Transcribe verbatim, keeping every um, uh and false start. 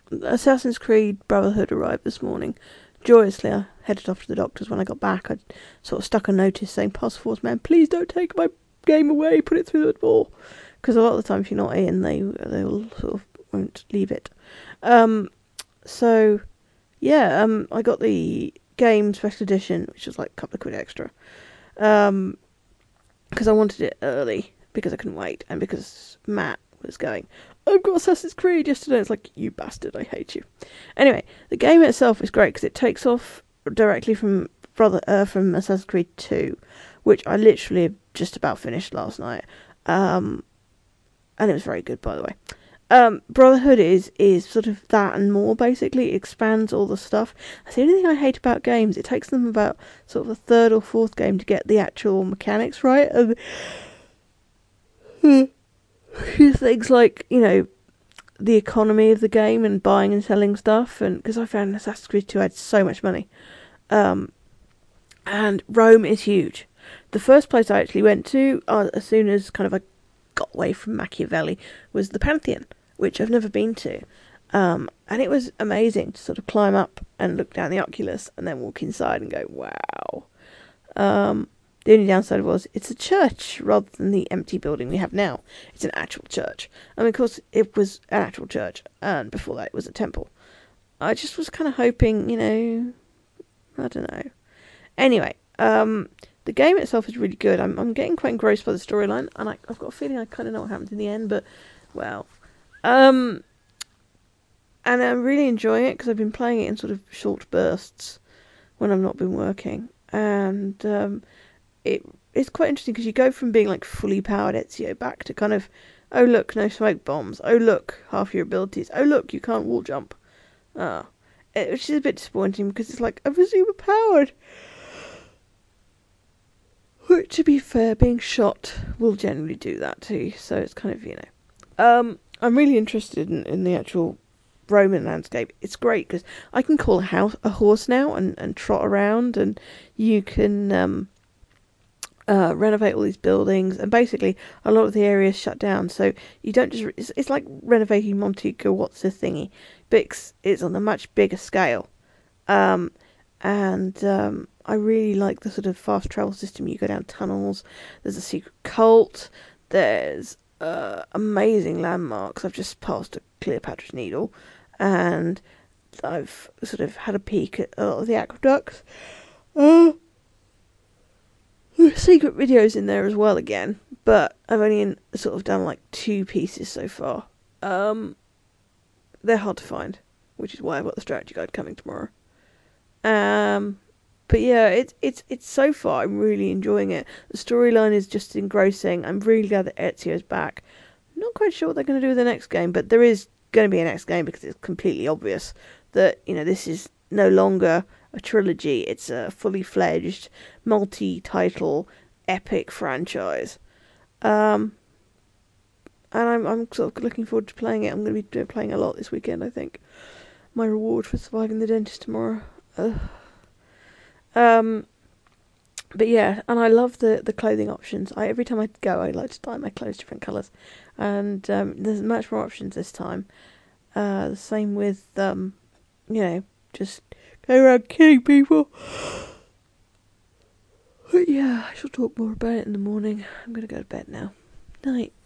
Assassin's Creed Brotherhood arrived this morning. Joyously, I headed off to the doctor's. When I got back, I sort of stuck a notice saying, Task Force man, please don't take my game away, put it through the door. Because a lot of the time, if you're not in, they they will sort of won't leave it. Um, so, yeah, um, I got the game special edition, which was like a couple of quid extra. Um, because I wanted it early, because I couldn't wait, and because Matt was going, I've got Assassin's Creed yesterday. It's like, you bastard, I hate you. Anyway, the game itself is great because it takes off directly from brother uh, from Assassin's Creed two, which I literally just about finished last night. Um, and it was very good, by the way. Um, Brotherhood is is sort of that and more, basically. It expands all the stuff. That's the only thing I hate about games. It takes them about sort of the third or fourth game to get the actual mechanics right. And things like, you know, the economy of the game and buying and selling stuff. And because I found Assassin's Creed two had so much money. Um, and Rome is huge. The first place I actually went to, uh, as soon as kind of I got away from Machiavelli, was the Pantheon, which I've never been to. Um, and it was amazing to sort of climb up and look down the Oculus and then walk inside and go, wow. Um, the only downside was it's a church rather than the empty building we have now. It's an actual church. I mean, of course, it was an actual church, and before that it was a temple. I just was kind of hoping, you know, I don't know. Anyway, um, the game itself is really good. I'm I'm getting quite engrossed by the storyline, and I, I've got a feeling I kind of know what happens in the end, but, well. Um, and I'm really enjoying it because I've been playing it in sort of short bursts when I've not been working. And um, it it's quite interesting because you go from being like fully powered Ezio back to kind of, oh look, no smoke bombs. Oh look, half your abilities. Oh look, you can't wall jump. Ah, it, which is a bit disappointing because it's like, I was overpowered. Which, to be fair, being shot will generally do that too. So it's kind of, you know. Um, I'm really interested in, in the actual Roman landscape. It's great because I can call a, house, a horse now and, and trot around, and you can um, uh, renovate all these buildings, and basically a lot of the area is shut down, so you don't just it's, it's like renovating Montego what's the thingy, but it's, it's on a much bigger scale. Um, and um, I really like the sort of fast travel system. You go down tunnels, there's a secret cult, there's uh, amazing landmarks. I've just passed a Cleopatra's Needle, and I've sort of had a peek at a lot of the aqueducts. Uh, there's secret videos in there as well again, but I've only in, sort of done like two pieces so far. Um, they're hard to find, which is why I've got the strategy guide coming tomorrow. Um, but yeah, it's it's it's so far I'm really enjoying it. The storyline is just engrossing. I'm really glad that Ezio's back. I'm not quite sure what they're going to do with the next game, but there is going to be a next game because it's completely obvious that, you know, this is no longer a trilogy. It's a fully fledged, multi-title, epic franchise. Um, and I'm I'm sort of looking forward to playing it. I'm going to be playing a lot this weekend, I think. My reward for surviving the dentist tomorrow. Ugh. Um, but yeah, and I love the, the clothing options. I every time I go, I like to dye my clothes different colours, and um, there's much more options this time. Uh, the same with um, you know, just go around killing people. But yeah, I shall talk more about it in the morning. I'm gonna go to bed now. Night.